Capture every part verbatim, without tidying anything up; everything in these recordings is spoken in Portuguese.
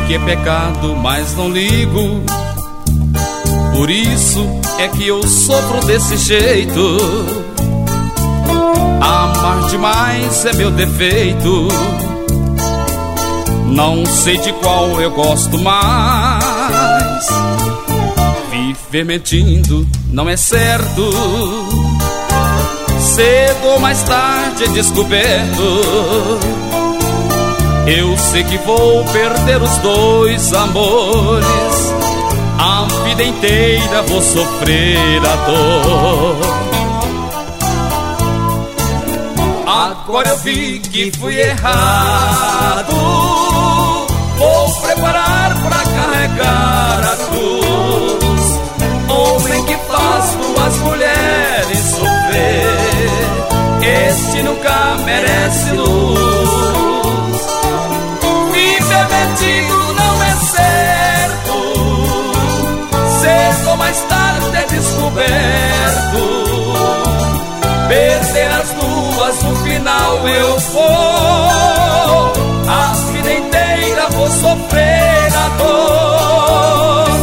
que é pecado, mas não ligo. Por isso é que eu sofro desse jeito. Amar demais é meu defeito. Não sei de qual eu gosto mais. Viver mentindo não é certo. Cedo ou mais tarde é descoberto. Eu sei que vou perder os dois amores. A vida inteira vou sofrer a dor. Agora eu vi que fui errado. Vou preparar pra carregar a cruz. Homem que faz duas mulheres sofrer, este nunca merece luz. Viver mentindo não é certo. Cedo ou mais tarde é descoberto. Perder as duas no final eu vou. A vida inteira vou sofrer a dor.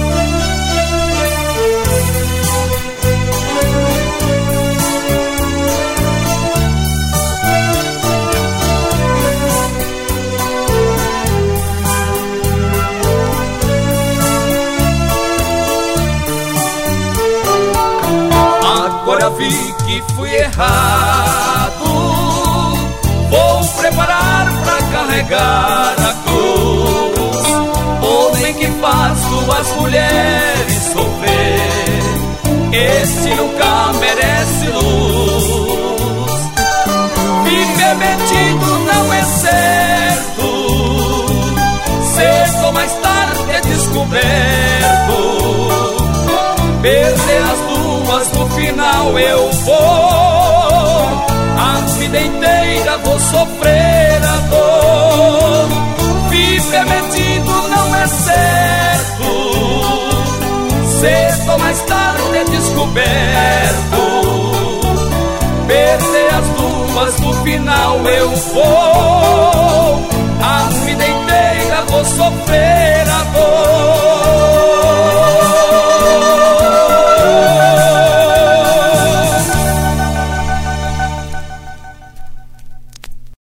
Agora eu vi que fui errado. Vou preparar pra carregar a cruz. Homem que faz duas mulheres sofrer, este nunca merece luz. Viver mentindo não é certo. Cedo ou mais tarde é descoberto. Perder as duas no final eu vou. A vida inteira vou sofrer a dor. Viver mentindo não é certo. Cedo ou mais tarde é descoberto. Perder as duas no final eu vou.